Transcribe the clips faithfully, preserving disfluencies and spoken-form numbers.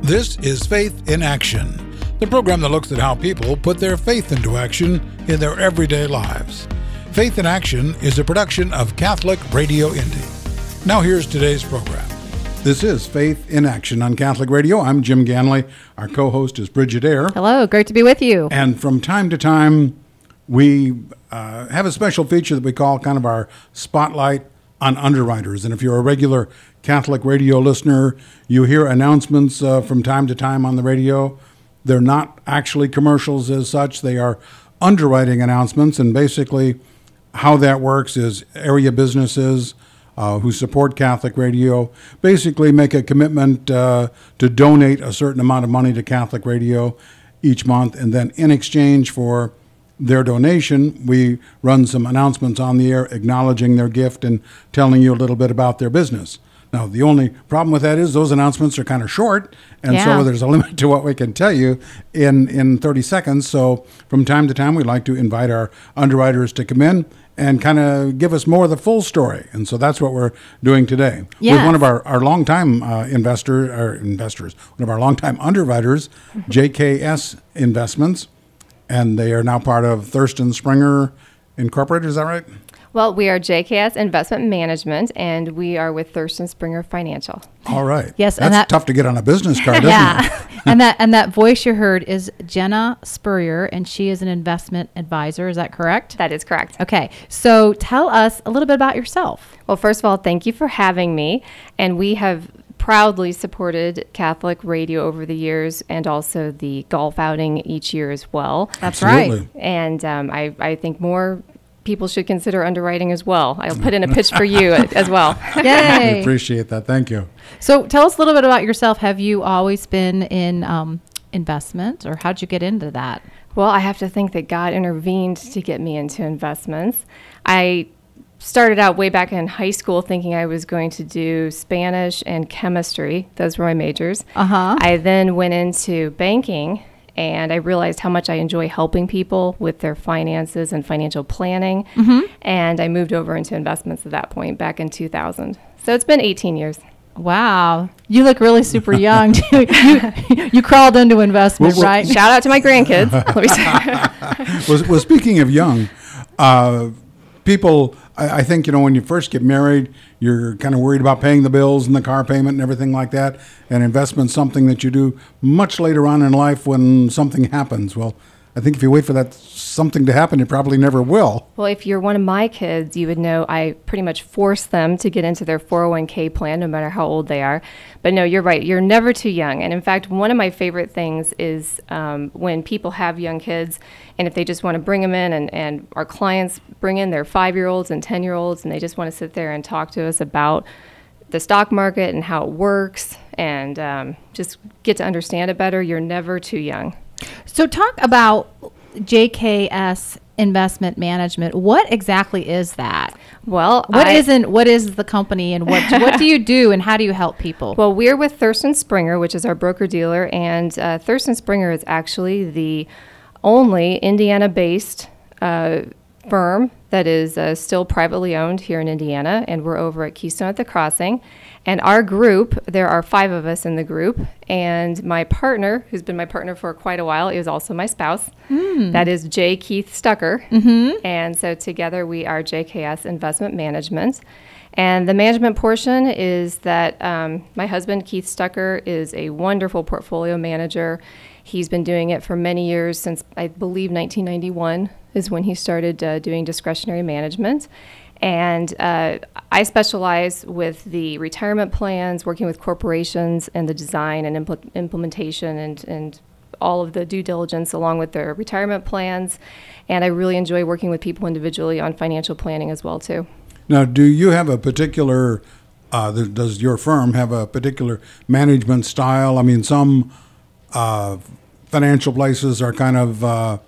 This is Faith in Action, the program that looks at how people put their faith into action in their everyday lives. Faith in Action is a production of Catholic Radio Indy. Now here's today's program. This is Faith in Action on Catholic Radio. I'm Jim Ganley. Our co-host is Bridget Eyre. Hello, great to be with you. And from time to time, we uh, have a special feature that we call kind of our Spotlight on Underwriters. And if you're a regular Catholic radio listener, you hear announcements uh, from time to time on the radio. They're not actually commercials as such. They are underwriting announcements. And basically how that works is area businesses uh, who support Catholic radio basically make a commitment uh, to donate a certain amount of money to Catholic radio each month. And then in exchange for their donation, we run some announcements on the air acknowledging their gift and telling you a little bit about their business. Now, the only problem with that is those announcements are kind of short, and yeah. so there's a limit to what we can tell you in, in thirty seconds. So from time to time, we like to invite our underwriters to come in and kind of give us more of the full story. And so that's what we're doing today. Yes. With one of our, our longtime uh, investor, or investors, one of our longtime underwriters, J K S Investments. And they are now part of Thurston Springer Incorporated, is that right? Well, we are J K S Investment Management, and we are with Thurston Springer Financial. All right. Yes, That's and that, tough to get on a business card, isn't yeah. it? and that and that voice you heard is Jenna Spurrier, and she is an investment advisor. Is that correct? That is correct. Okay. So tell us a little bit about yourself. Well, first of all, thank you for having me. And we have proudly supported Catholic radio over the years, and also the golf outing each year as well. That's Absolutely. right. And um, I, I think more people should consider underwriting as well. I'll put in a pitch for you as well. Yay. We appreciate that. Thank you. So tell us a little bit about yourself. Have you always been in um, investment, or how'd you get into that? Well, I have to think that God intervened to get me into investments. I started out way back in high school thinking I was going to do Spanish and chemistry. Those were my majors. Uh-huh. I then went into banking, and I realized how much I enjoy helping people with their finances and financial planning. Mm-hmm. And I moved over into investments at that point back in two thousand. So it's been eighteen years. Wow. You look really super young. you, you, you crawled into investment, Well, well, right? Shout out to my grandkids. Let me say. well, well, speaking of young, uh, people, I, I think, you know, when you first get married, you're kind of worried about paying the bills and the car payment and everything like that. And investment's something that you do much later on in life when something happens. Well, I think if you wait for that something to happen, you probably never will. Well, if you're one of my kids, you would know I pretty much force them to get into their four oh one k plan, no matter how old they are. But no, you're right. You're never too young. And in fact, one of my favorite things is um, when people have young kids, and if they just want to bring them in, and, and our clients bring in their five-year-olds and ten-year-olds, and they just want to sit there and talk to us about the stock market and how it works, and um, just get to understand it better, you're never too young. So talk about J K S Investment Management. What exactly is that? Well, what I, isn't what is the company, and what what do you do, and how do you help people? Well, we're with Thurston Springer, which is our broker dealer, and uh, Thurston Springer is actually the only Indiana-based uh, firm that is uh, still privately owned here in Indiana, and we're over at Keystone at the Crossing. And our group, there are five of us in the group, and my partner, who's been my partner for quite a while, is also my spouse. Mm. That is J. Keith Stucker. Mm-hmm. And so together we are J K S Investment Management. And the management portion is that um, my husband, Keith Stucker, is a wonderful portfolio manager. He's been doing it for many years, since I believe nineteen ninety-one is when he started uh, doing discretionary management. And uh, I specialize with the retirement plans, working with corporations, and the design and impl- implementation and, and all of the due diligence along with their retirement plans. And I really enjoy working with people individually on financial planning as well, too. Now, do you have a particular, uh, th- does your firm have a particular management style? I mean, some uh, financial places are kind of uh,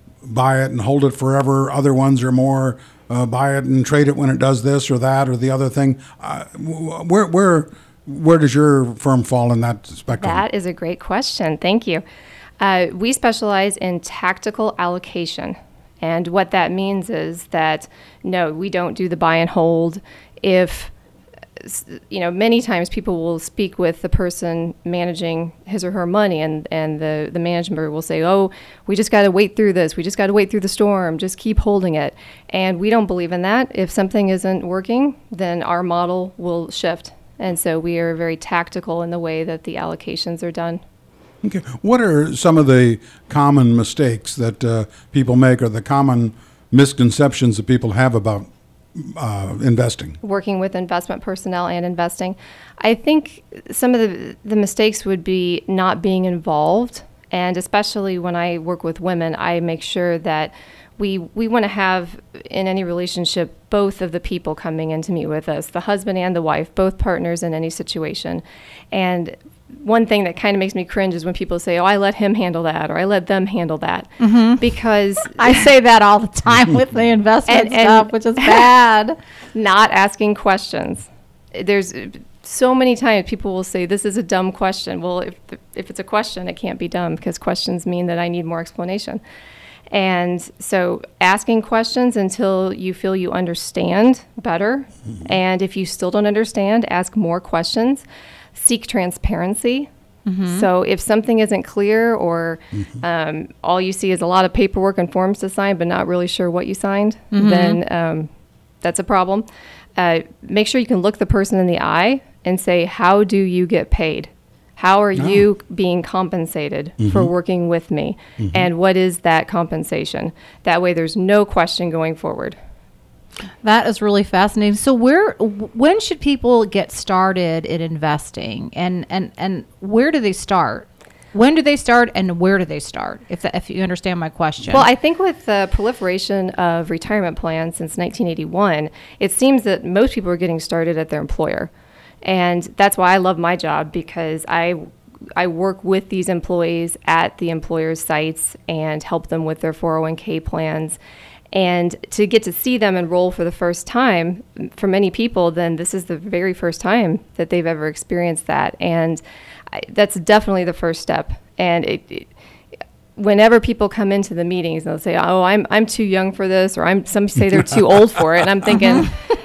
buy it and hold it forever. Other ones are more uh, buy it and trade it when it does this or that or the other thing. Uh, where where where does your firm fall in that spectrum? That is a great question. Thank you. Uh, we specialize in tactical allocation. And what that means is that, no, we don't do the buy and hold. If you know, many times people will speak with the person managing his or her money, and, and the, the manager will say, oh, we just got to wait through this. We just got to wait through the storm. Just keep holding it. And we don't believe in that. If something isn't working, then our model will shift. And so we are very tactical in the way that the allocations are done. Okay. What are some of the common mistakes that uh, people make, or the common misconceptions that people have about uh, investing? Working with investment personnel and investing. I think some of the, the mistakes would be not being involved. And especially when I work with women, I make sure that we we want to have in any relationship both of the people coming in to meet with us, the husband and the wife, both partners in any situation. And one thing that kind of makes me cringe is when people say, oh, I let him handle that, or I let them handle that. Mm-hmm. Because I say that all the time with the investment and, and stuff, which is bad. Not asking questions. There's so many times people will say, this is a dumb question. Well, if if it's a question, it can't be dumb, because questions mean that I need more explanation. And so asking questions until you feel you understand better. Mm-hmm. And if you still don't understand, ask more questions. Seek transparency. Mm-hmm. So if something isn't clear, or mm-hmm. um, all you see is a lot of paperwork and forms to sign, but not really sure what you signed, mm-hmm. then um, that's a problem. Uh, make sure you can look the person in the eye and say, how do you get paid? How are oh. you being compensated mm-hmm. for working with me? Mm-hmm. And what is that compensation? That way there's no question going forward. That is really fascinating. So where, when should people get started in investing, and, and, and where do they start? When do they start, and where do they start, if that, if you understand my question? Well, I think with the proliferation of retirement plans since nineteen eighty-one, it seems that most people are getting started at their employer. And that's why I love my job, because I I work with these employees at the employer's sites and help them with their four oh one k plans. And to get to see them enroll for the first time, for many people, then this is the very first time that they've ever experienced that. And I, that's definitely the first step. And it, it, whenever people come into the meetings, they'll say, oh, I'm I'm too young for this, or I'm some say they're too old for it. And I'm thinking,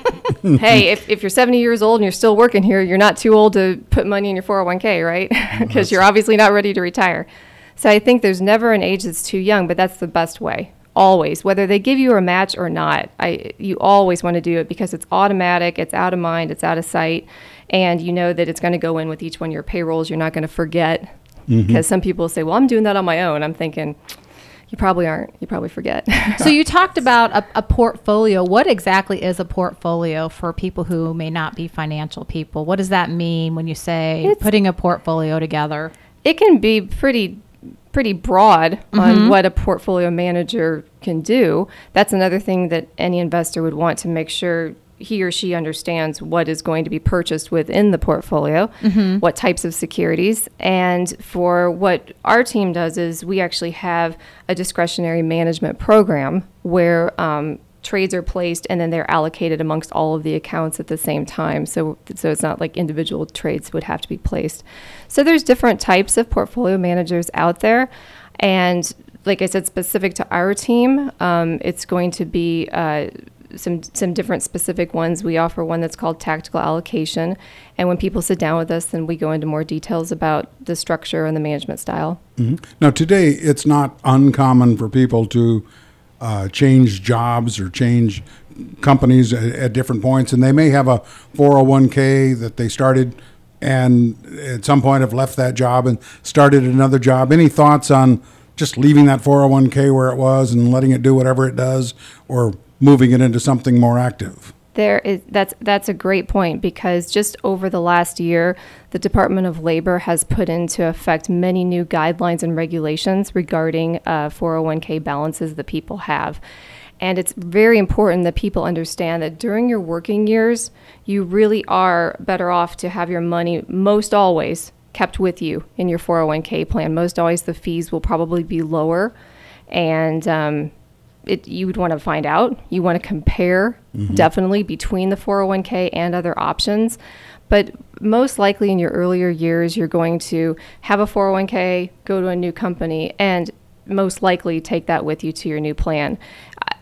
hey, if, if you're seventy years old and you're still working here, you're not too old to put money in your four oh one k, right? Because you're obviously not ready to retire. So I think there's never an age that's too young, but that's the best way. Always, whether they give you a match or not, I you always want to do it, because it's automatic, it's out of mind, it's out of sight, and you know that it's going to go in with each one of your payrolls. You're not going to forget, because mm-hmm. some people say, well, I'm doing that on my own. I'm thinking, you probably aren't. You probably forget. So you talked about a, a portfolio. What exactly is a portfolio for people who may not be financial people? What does that mean when you say it's, putting a portfolio together? It can be pretty pretty broad mm-hmm. on what a portfolio manager can do. That's another thing that any investor would want to make sure he or she understands what is going to be purchased within the portfolio, mm-hmm. what types of securities. And for what our team does is we actually have a discretionary management program where um, trades are placed and then they're allocated amongst all of the accounts at the same time. So, so it's not like individual trades would have to be placed. So there's different types of portfolio managers out there. And like I said, specific to our team, um, it's going to be uh, some some different specific ones. We offer one that's called tactical allocation. And when people sit down with us, then we go into more details about the structure and the management style. Mm-hmm. Now, today, it's not uncommon for people to uh, change jobs or change companies at, at different points. And they may have a four oh one k that they started and at some point have left that job and started another job. Any thoughts on just leaving that four oh one k where it was and letting it do whatever it does, or moving it into something more active? There is that's that's a great point, because just over the last year, the Department of Labor has put into effect many new guidelines and regulations regarding uh, four oh one k balances that people have. And it's very important that people understand that during your working years, you really are better off to have your money most always kept with you in your four oh one k plan. Most always the fees will probably be lower, and um, it, you would want to find out. You want to compare mm-hmm. definitely between the four oh one k and other options. But most likely in your earlier years, you're going to have a four oh one k, go to a new company, and most likely take that with you to your new plan.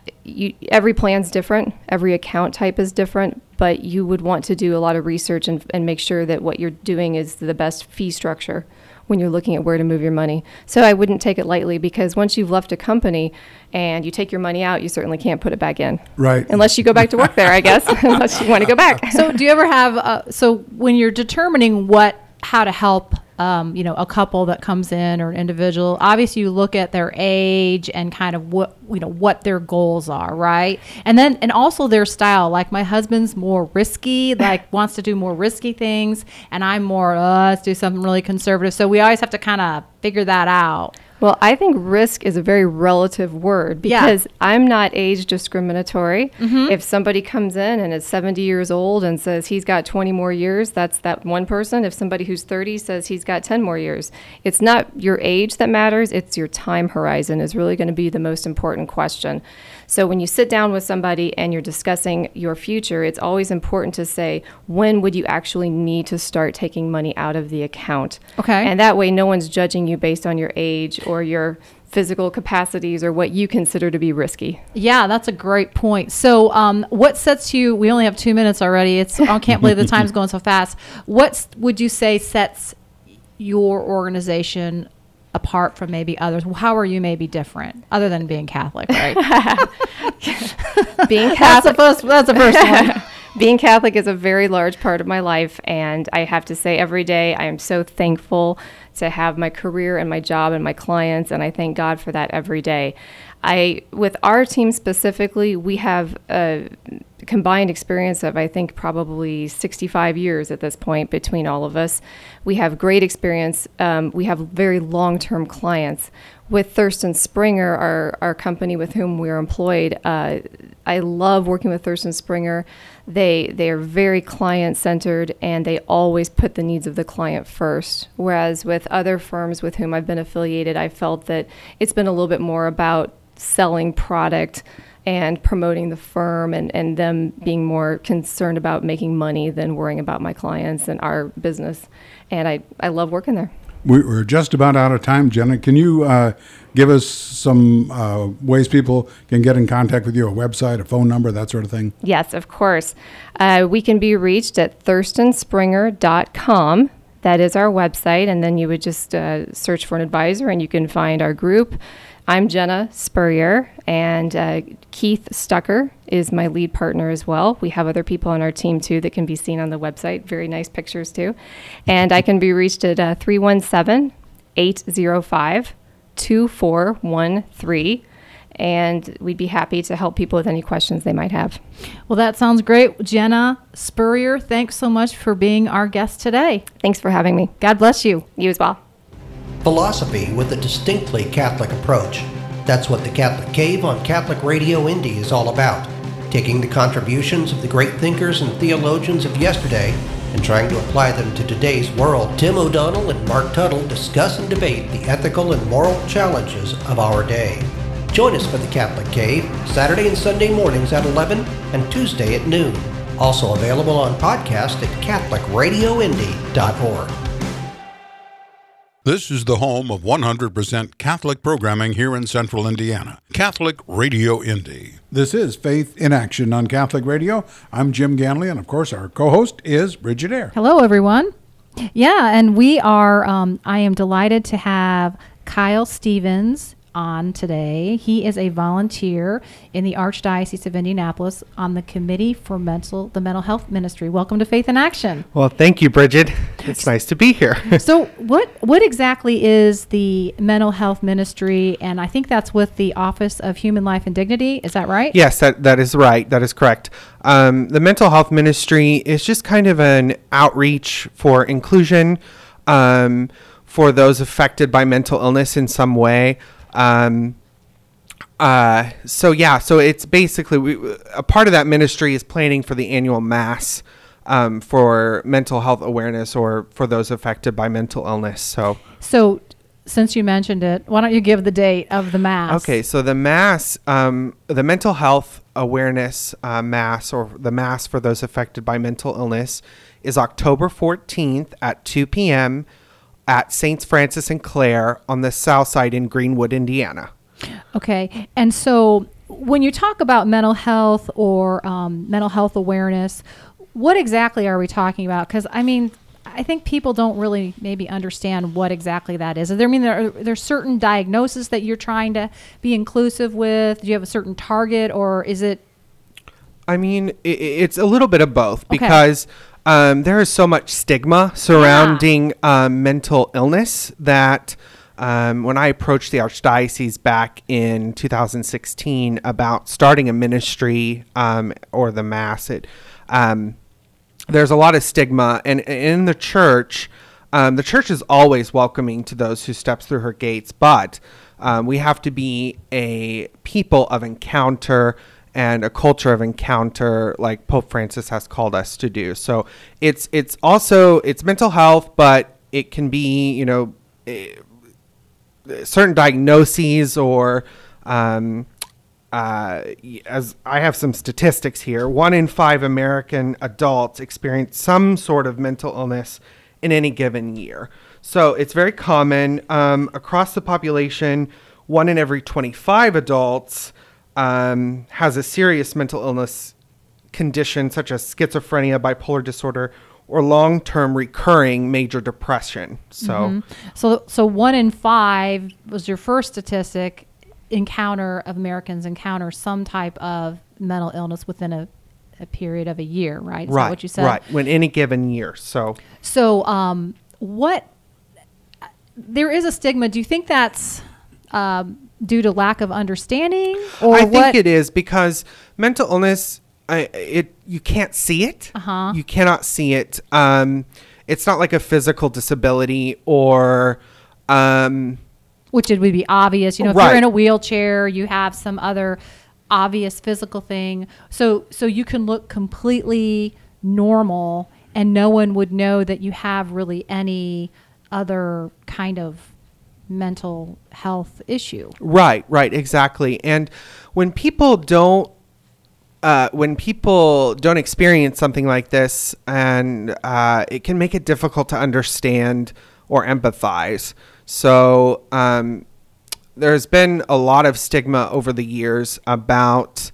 you, every plan's different, every account type is different, but you would want to do a lot of research and, and make sure that what you're doing is the best fee structure when you're looking at where to move your money. So I wouldn't take it lightly, because once you've left a company and you take your money out, you certainly can't put it back in. Right. Unless you go back to work there, I guess, unless you want to go back. So do you ever have, uh, so when you're determining what, how to help, um, you know, a couple that comes in or an individual, obviously you look at their age and kind of what, you know, what their goals are, right? And then, and also their style. Like my husband's more risky, like wants to do more risky things. And I'm more, uh, let's do something really conservative. So we always have to kind of figure that out. Well, I think risk is a very relative word, because yeah. I'm not age discriminatory. Mm-hmm. If somebody comes in and is seventy years old and says he's got twenty more years, that's that one person. If somebody who's thirty says he's got ten more years, it's not your age that matters, it's your time horizon is really going to be the most important question. So when you sit down with somebody and you're discussing your future, it's always important to say, when would you actually need to start taking money out of the account? Okay. And that way no one's judging you based on your age or your physical capacities or what you consider to be risky. Yeah, that's a great point. So um, what sets you, we only have two minutes already. It's I can't believe the time's going so fast. What would you say sets your organization apart from maybe others? How are you maybe different, other than being Catholic, right? Being Catholic. That's the first, that's the first one. Being Catholic is a very large part of my life, and I have to say every day I am so thankful to have my career and my job and my clients, and I thank God for that every day. I, with our team specifically, we have a combined experience of, I think, probably sixty-five years at this point between all of us. We have great experience. Um, we have very long-term clients. With Thurston Springer, our, our company with whom we're employed, uh, I love working with Thurston Springer. They they are very client-centered, and they always put the needs of the client first. Whereas with other firms with whom I've been affiliated, I felt that it's been a little bit more about selling product and promoting the firm, and, and them being more concerned about making money than worrying about my clients and our business. And I, I love working there. We're just about out of time, Jenna. Can you uh, give us some uh, ways people can get in contact with you, a website, a phone number, that sort of thing? Yes, of course. Uh, we can be reached at thurston springer dot com. That is our website, and then you would just uh, search for an advisor, and you can find our group. I'm Jenna Spurrier, and uh, Keith Stucker is my lead partner as well. We have other people on our team, too, that can be seen on the website. Very nice pictures, too. And I can be reached at uh, three one seven, eight zero five, two four one three. And we'd be happy to help people with any questions they might have. Well, that sounds great. Jenna Spurrier, thanks so much for being our guest today. Thanks for having me. God bless you. You as well. Philosophy with a distinctly Catholic approach. That's what the Catholic Cave on Catholic Radio Indy is all about. Taking the contributions of the great thinkers and theologians of yesterday and trying to apply them to today's world. Tim O'Donnell and Mark Tuttle discuss and debate the ethical and moral challenges of our day. Join us for the Catholic Cave, Saturday and Sunday mornings at eleven and Tuesday at noon. Also available on podcast at catholic radio indy dot org. This is the home of one hundred percent Catholic programming here in Central Indiana. Catholic Radio Indy. This is Faith in Action on Catholic Radio. I'm Jim Ganley, and of course our co-host is Bridget Eyre. Hello, everyone. Yeah, and we are, um, I am delighted to have Kyle Stevens on today. He is a volunteer in the Archdiocese of Indianapolis on the Committee for Mental, the Mental Health Ministry. Welcome to Faith in Action. Well, thank you, Bridget. It's nice to be here. So what what exactly is the Mental Health Ministry? And I think that's with the Office of Human Life and Dignity. Is that right? Yes, that, that is right. That is correct. Um, the Mental Health Ministry is just kind of an outreach for inclusion um, for those affected by mental illness in some way. Um, uh, so yeah, so it's basically, we, a part of that ministry is planning for the annual Mass, um, for mental health awareness or for those affected by mental illness. So, so since you mentioned it, why don't you give the date of the Mass? Okay. So the Mass, um, the mental health awareness, uh, Mass, or the Mass for those affected by mental illness, is October fourteenth at two p.m. at Saints Francis and Clare on the south side in Greenwood, Indiana. Okay. And so when you talk about mental health or um, mental health awareness, what exactly are we talking about? Because I mean, I think people don't really maybe understand what exactly that is. Is there, I mean, there are there certain diagnoses that you're trying to be inclusive with? Do you have a certain target, or is it? I mean, it, it's a little bit of both, Okay. because um, there is so much stigma surrounding um, mental illness that um, when I approached the Archdiocese back in two thousand sixteen about starting a ministry um, or the Mass, it um, there's a lot of stigma, and in the church, um, the church is always welcoming to those who steps through her gates, but um, we have to be a people of encounter and a culture of encounter, like Pope Francis has called us to do. So it's it's also it's mental health, but it can be, you know, eh, certain diagnoses or um, uh, as I have some statistics here, one in five American adults experience some sort of mental illness in any given year. So it's very common um, across the population. One in every twenty-five adults um, has a serious mental illness condition such as schizophrenia, bipolar disorder, or long-term recurring major depression. So, Mm-hmm. So, so one in five was your first statistic. Encounter of Americans encounter some type of mental illness within a, a period of a year, right? Is right, that what you said? right. When any given year. So, So, um, what there is a stigma. Do you think that's um, due to lack of understanding, or I think what? it is because mental illness, I, it you can't see it. Uh-huh. You cannot see it. Um, it's not like a physical disability or. Um, Which it would be obvious, you know, if Right. you're in a wheelchair, you have some other obvious physical thing. So, so you can look completely normal, and no one would know that you have really any other kind of mental health issue. Right, right, exactly. And when people don't, uh, when people don't experience something like this, and uh, it can make it difficult to understand or empathize. So um, there's been a lot of stigma over the years about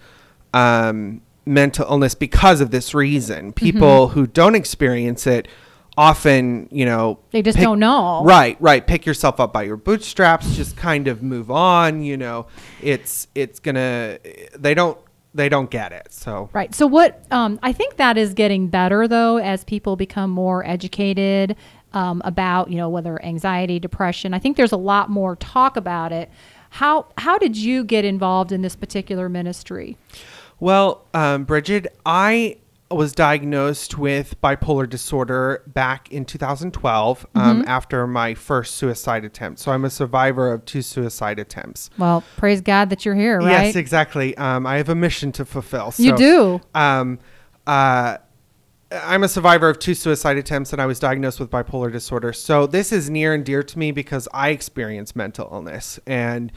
um, mental illness because of this reason. People who don't experience it often, you know, They just pick- don't know. Right, right. Pick yourself up by your bootstraps. Just kind of move on. You know, it's it's gonna. They don't. They don't get it. So Right. So what um, I think that is getting better, though, as people become more educated um, about, you know, whether anxiety, depression. I think there's a lot more talk about it. How how did you get involved in this particular ministry? Well, um, Bridget, I was diagnosed with bipolar disorder back in two thousand twelve um, after my first suicide attempt. So I'm a survivor of two suicide attempts. Well, praise God that you're here, right? Yes, exactly. Um, I have a mission to fulfill. You So, do. Um, uh, I'm a survivor of two suicide attempts, and I was diagnosed with bipolar disorder. So this is near and dear to me because I experience mental illness. And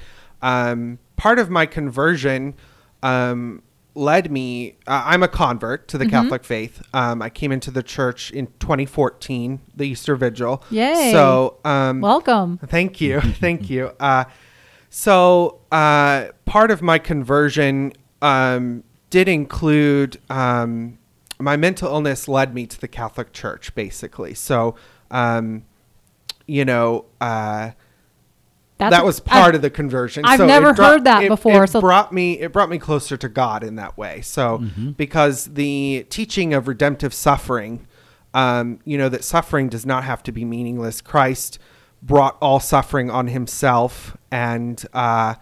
um, part of my conversion um, led me, uh, I'm a convert to the Mm-hmm. Catholic faith. Um, I came into the church in twenty fourteen, the Easter Vigil. Yay. So um, Welcome. Thank you. Thank you. Uh, so uh, part of my conversion um, did include um, my mental illness led me to the Catholic Church, basically. So, um, you know, uh, That's that a- was part I've- of the conversion. I've So never it brought- heard that it- before, It so- brought me it brought me closer to God in that way. So because the teaching of redemptive suffering, um, you know, that suffering does not have to be meaningless. Christ brought all suffering on himself, and uh,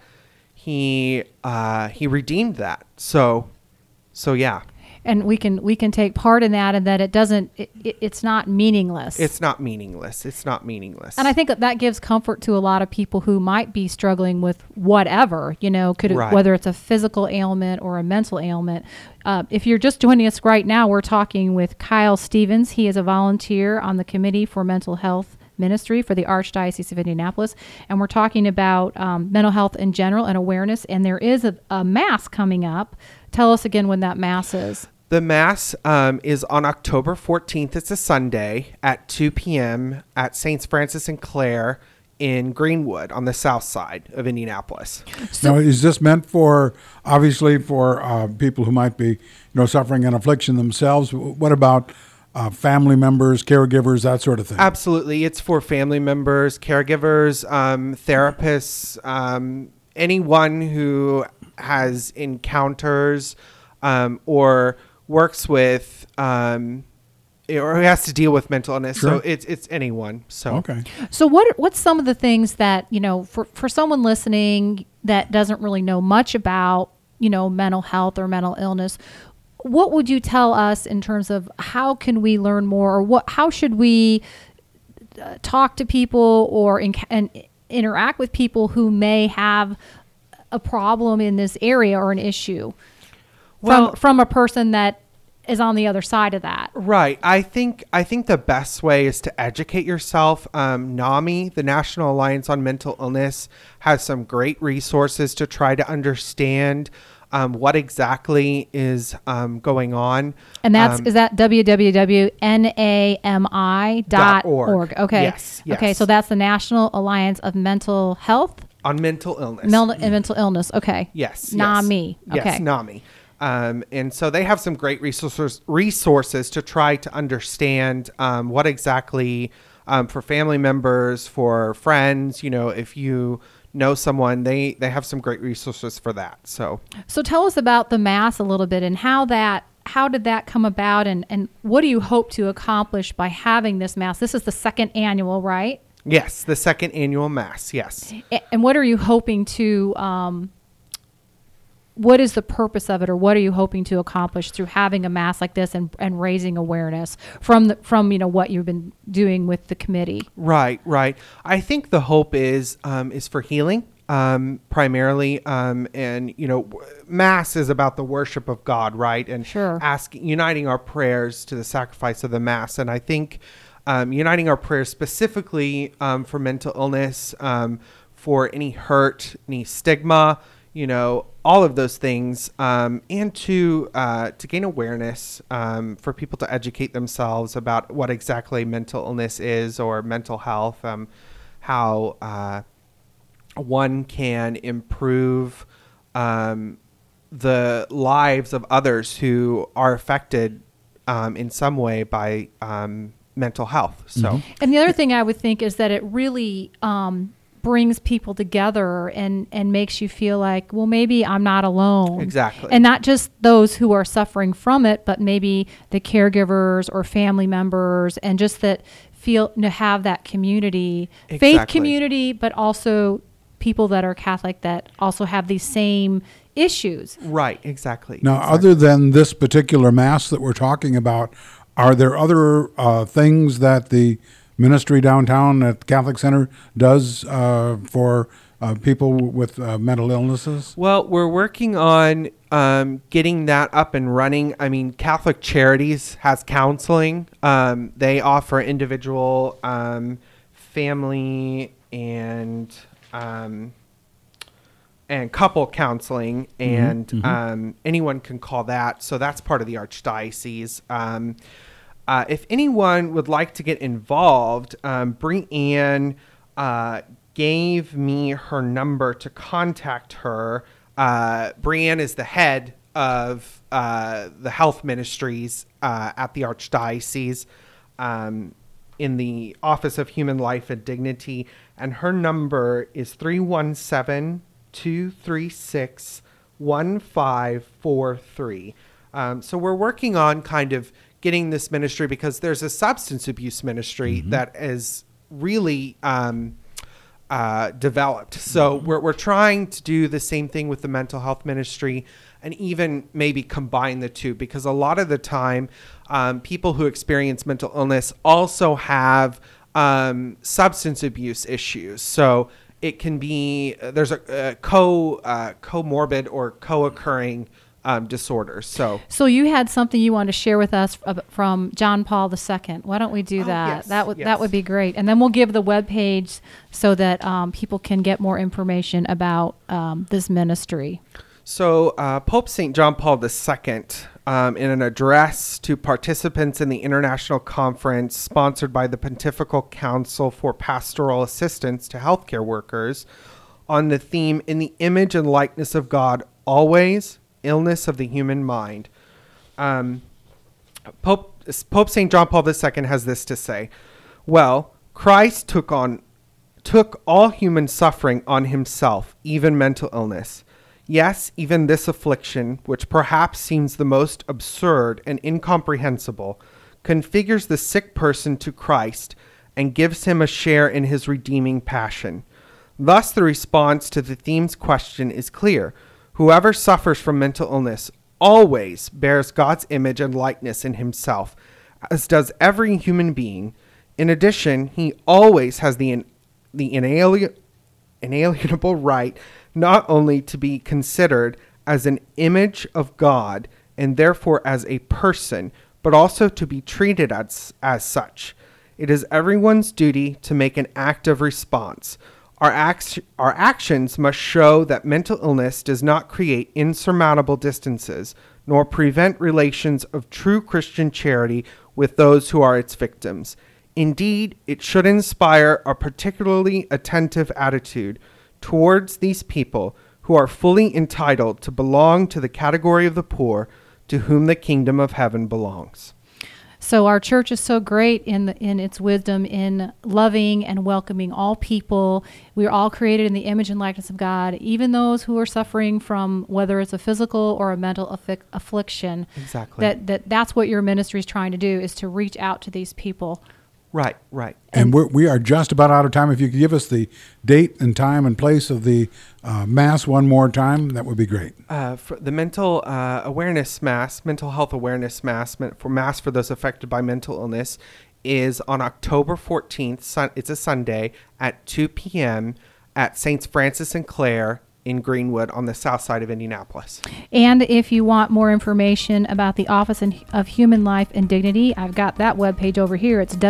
he uh, he redeemed that. So so yeah, And we can we can take part in that, and that it doesn't it, it, it's not meaningless. it's not meaningless. It's not meaningless. And I think that that gives comfort to a lot of people who might be struggling with whatever, you know, could it, Right. whether it's a physical ailment or a mental ailment. Uh, if you're just joining us right now, we're talking with Kyle Stevens. He is a volunteer on the Committee for Mental Health Ministry for the Archdiocese of Indianapolis, and we're talking about um, mental health in general and awareness. And there is a, a mass coming up. Tell us again when that mass is. The Mass um, is on October fourteenth. It's a Sunday at two p.m. at Saints Francis and Clare in Greenwood on the south side of Indianapolis. Now, is this meant for, obviously, for uh, people who might be, you know, suffering an affliction themselves? What about uh, family members, caregivers, that sort of thing? Absolutely. It's for family members, caregivers, um, therapists, um, anyone who has encounters um, or works with um, or who has to deal with mental illness. Sure. So it's it's anyone. So Okay. So what what's some of the things that, you know, for, for someone listening that doesn't really know much about, you know, mental health or mental illness, what would you tell us in terms of how can we learn more, or what how should we uh, talk to people or in, and interact with people who may have a problem in this area or an issue Well- from from a person that is on the other side of that? Right. I think I think the best way is to educate yourself. Um, NAMI, the National Alliance on Mental Illness, has some great resources to try to understand um, what exactly is um, going on. And that's Um, is that w w w dot n a m i dot org. Okay. Yes, yes. Okay. So that's the National Alliance of Mental Health, on mental illness. Mel- mental illness. Okay. Yes. NAMI. Yes, Okay. NAMI. Um, and so they have some great resources resources to try to understand um, what exactly um, for family members, for friends, you know, if you know someone, they, they have some great resources for that. So So tell us about the Mass a little bit and how that how did that come about, and, and what do you hope to accomplish by having this Mass? This is the second annual, right? yes, the second annual Mass. Yes. A- And what are you hoping to um, what is the purpose of it, or what are you hoping to accomplish through having a Mass like this and, and raising awareness from the, from, you know, what you've been doing with the committee? Right, right. I think the hope is um, is for healing, um, primarily, um, and you know, w- Mass is about the worship of God, right? And Sure. asking, uniting our prayers to the sacrifice of the Mass, and I think um, uniting our prayers specifically um, for mental illness, um, for any hurt, any stigma, you know, all of those things, um, and to uh, to gain awareness um, for people to educate themselves about what exactly mental illness is or mental health, um, how uh, one can improve um, the lives of others who are affected um, in some way by um, mental health. So, And the other thing I would think is that it really um, brings people together and, and makes you feel like, well, maybe I'm not alone. Exactly. And not just those who are suffering from it, but maybe the caregivers or family members, and just that feel to have that community, faith Exactly. community, but also people that are Catholic that also have these same issues. right, exactly. Now, exactly. other than this particular Mass that we're talking about, are there other uh, things that the ministry downtown at Catholic Center does uh, for uh, people with uh, mental illnesses? Well, we're working on um, getting that up and running. I mean, Catholic Charities has counseling. Um, they offer individual, um, family, and um, and couple counseling, and um, anyone can call that. So that's part of the Archdiocese. Um, uh, if anyone would like to get involved, um, Brianne uh, gave me her number to contact her. Uh, Brianne is the head of uh, the health ministries uh, at the Archdiocese um, in the Office of Human Life and Dignity, and her number is three one seven, two three six, one five four three. Um, so we're working on kind of getting this ministry, because there's a substance abuse ministry that is really um, uh, developed. So we're, we're trying to do the same thing with the mental health ministry, and even maybe combine the two, because a lot of the time um, people who experience mental illness also have um, substance abuse issues. So it can be, there's a, a co uh, comorbid or co-occurring um, disorders. So So you had something you wanted to share with us f- from John Paul the Second. Why don't we do Oh, that? yes, that would yes. that would be great. And then we'll give the webpage so that um, people can get more information about um, this ministry. So uh, Pope Saint John Paul the Second um, in an address to participants in the international conference sponsored by the Pontifical Council for Pastoral Assistance to Healthcare Workers on the theme, In the Image and Likeness of God, Always, Illness of the Human Mind. Um, Pope, Pope Saint John Paul the Second has this to say: well, Christ took on took all human suffering on himself, even mental illness. Yes, even this affliction, which perhaps seems the most absurd and incomprehensible, configures the sick person to Christ and gives him a share in his redeeming passion. Thus, the response to the theme's question is clear. Whoever suffers from mental illness always bears God's image and likeness in himself, as does every human being. In addition, he always has the, in, the inali- inalienable right not only to be considered as an image of God and therefore as a person, but also to be treated as, as such. It is everyone's duty to make an active response. Our, acts, our actions must show that mental illness does not create insurmountable distances, nor prevent relations of true Christian charity with those who are its victims. Indeed, it should inspire a particularly attentive attitude towards these people who are fully entitled to belong to the category of the poor to whom the kingdom of heaven belongs. So our church is so great in the, in its wisdom in loving and welcoming all people. We are all created in the image and likeness of God, even those who are suffering from whether it's a physical or a mental affi- affliction. Exactly. That, that that's what your ministry is trying to do, is to reach out to these people. Right, right. And we're, we are just about out of time. If you could give us the date and time and place of the uh, Mass one more time, that would be great. Uh, for the mental uh, awareness Mass, mental health awareness Mass, for Mass for those affected by mental illness, is on October fourteenth. Sun, it's a Sunday at two p.m. at Saints Francis and Clare in Greenwood on the south side of Indianapolis. And if you want more information about the Office of Human Life and Dignity, I've got that webpage over here. It's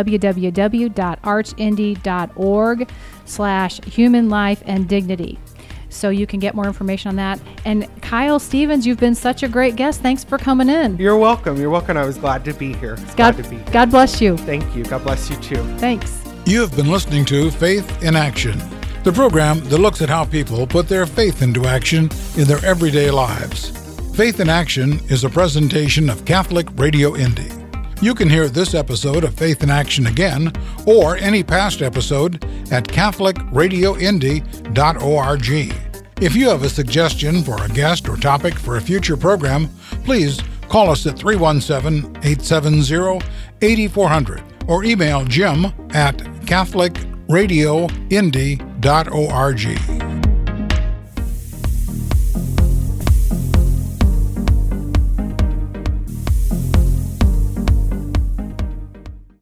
www.archindy.org slash human life and dignity. So you can get more information on that. And Kyle Stevens, you've been such a great guest. Thanks for coming in. You're welcome. You're welcome. I was glad to be here. God, glad to be here. God bless you. Thank you. God bless you too. Thanks. You have been listening to Faith in Action, the program that looks at how people put their faith into action in their everyday lives. Faith in Action is a presentation of Catholic Radio Indy. You can hear this episode of Faith in Action again, or any past episode, at catholic radio indy dot org. If you have a suggestion for a guest or topic for a future program, please call us at three one seven, eight seven zero, eight four zero zero or email Jim at catholic radio indy dot org.